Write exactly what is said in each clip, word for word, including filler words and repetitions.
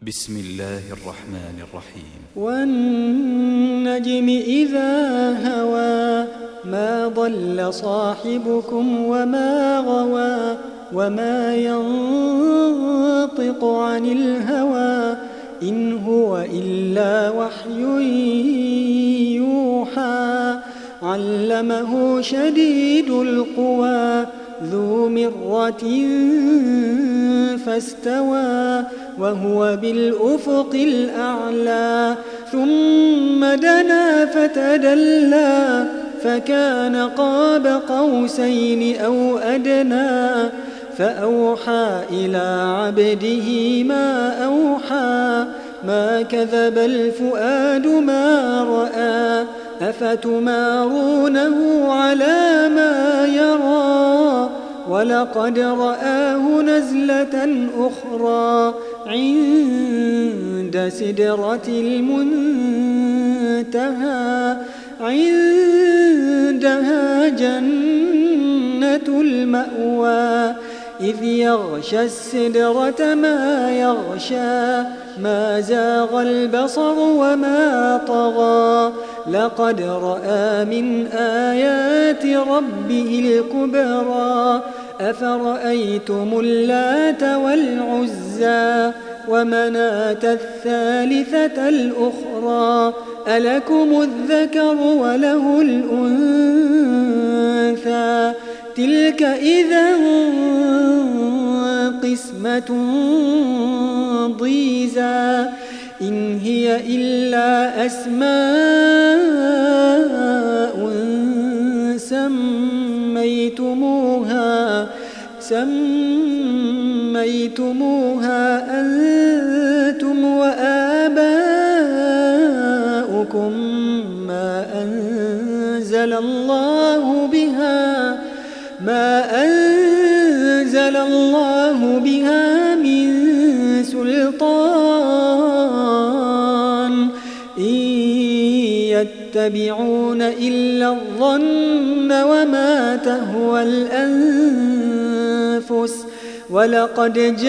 بسم الله الرحمن الرحيم. والنجم إذا هوى ما ضل صاحبكم وما غوى وما ينطق عن الهوى إن هو إلا وحي يوحى علمه شديد القوى ذو مرة فاستوى وهو بالأفق الأعلى ثم دنا فتدلى فكان قاب قوسين أو أدنى فأوحى إلى عبده ما أوحى ما كذب الفؤاد ما رأى أفتمارونه على ما يرى ولقد رآه نزلة أخرى عند سدرة المنتهى عندها جنة المأوى إذ يغشى السدرة ما يغشى ما زاغ البصر وما طغى لقد رأى من آيات ربه الكبرى أفرأيتم اللات والعزى ومناة الثالثة الأخرى ألكم الذكر وله الأنثى تلك إذا قسمة ضيزى إن هي إلا أسماء سميتموها سميتموها أنتم وآباؤكم ما أنزل الله بها ما أنزل الله بها من سلطان إن يتبعون إلا الظن وما تهوى الأنفس ولقد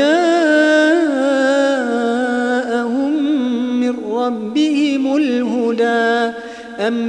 جاءهم من ربهم الهدى أم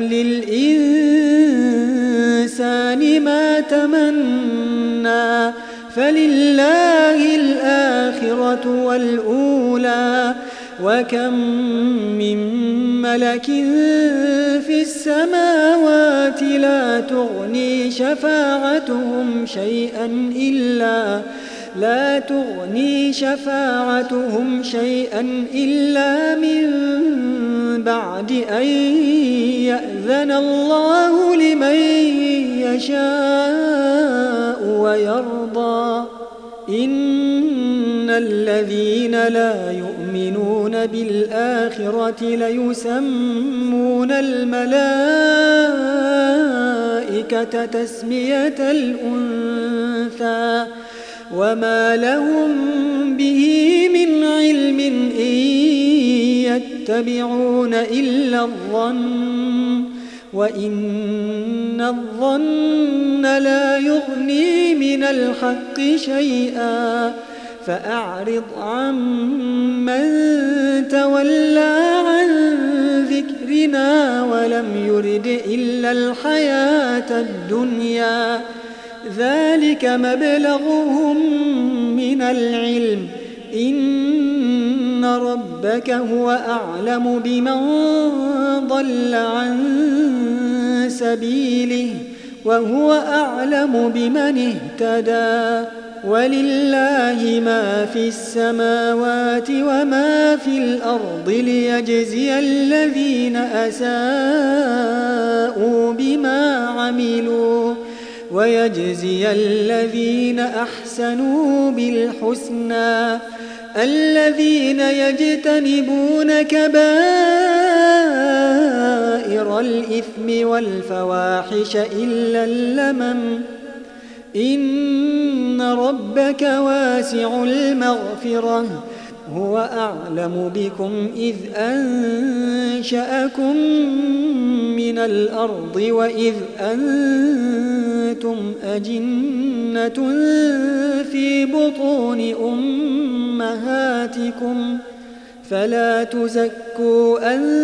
للإنسان ما تمنى فلله الآخرة والأولى وكم من ملك في السماوات لا تغني شفاعتهم شيئا إلا لا تغني شفاعتهم شيئا إلا من بعد أن يأذن الله لمن يشاء ويرضى إن الذين لا يؤمنون بالآخرة ليسمون الملائكة تسمية الأنثى وما لهم به من علم إن يتبعون إلا الظن وإن الظن لا يغني من الحق شيئا فأعرض عمن تولى عن ذكرنا ولم يرد إلا الحياة الدنيا ذلك مبلغهم من العلم إن ربك هو أعلم بمن ضل عن سبيله وهو أعلم بمن اهتدى ولله ما في السماوات وما في الأرض ليجزي الذين أساءوا بما عملوا ويجزي الذين أحسنوا بالحسنى الذين يجتنبون كبائر الإثم والفواحش إلا اللمم إن ربك واسع المغفرة هو أعلم بكم إذ أنشأكم من الأرض وإذ أنتم أجنة في بطون أمهاتكم فلا تزكوا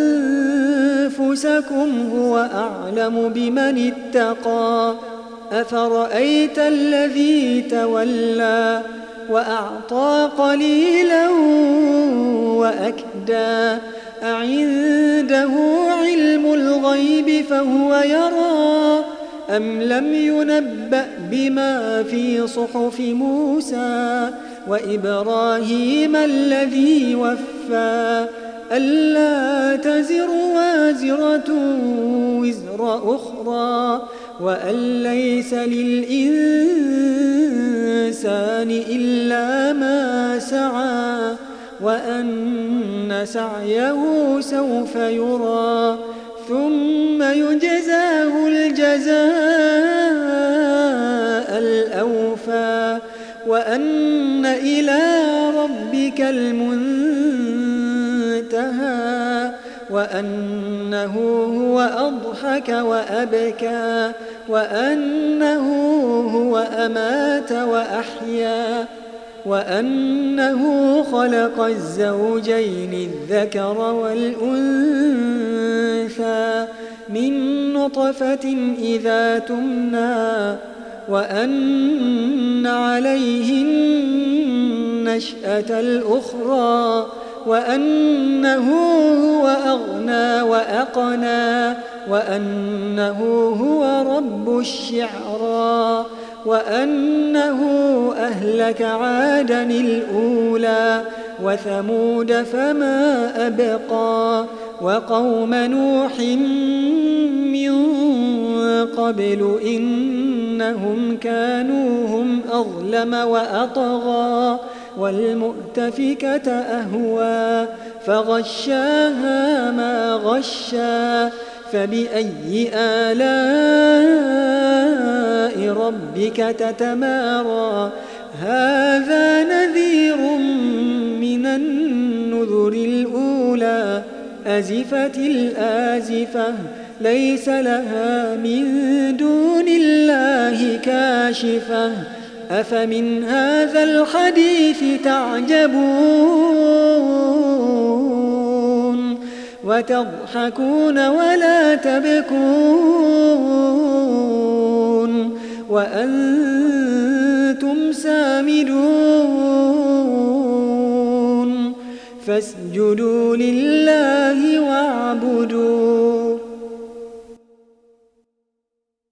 أنفسكم هو أعلم بمن اتقى أفرأيت الذي تولى وأعطى قليلا وأكدى أعنده علم الغيب فهو يرى أم لم ينبأ بما في صحف موسى وإبراهيم الذي وفى ألا تزر وازرة وزر أخرى وأن ليس للإنسان إلا ما سعى وأن سعيه سوف يرى ثم يجزاه الجزاء الأوفى وأن إلى ربك المنتهى وأنه هو أضحك وأبكى وأنه هو أمات وأحيا وأنه خلق الزوجين الذكر والأنثى من نطفة إذا تمنى وأن عليه النشأة الأخرى وأنه هو أغنى وأقنى وأنه هو رب الشعرى وأنه أهلك عادا الأولى وثمود فما أبقى وقوم نوح من قبل إنهم كانوا هم أظلم وأطغى والمؤتفكة أهوى فغشاها ما غشى فبأي آلاء ربك تتمارى هذا نذير من النذر الأولى أزفت الآزفة ليس لها من دون الله كاشفة أفمن هذا الحديث تعجبون وتضحكون ولا تبكون وأنتم سامدون فاسجدوا لله واعبدوا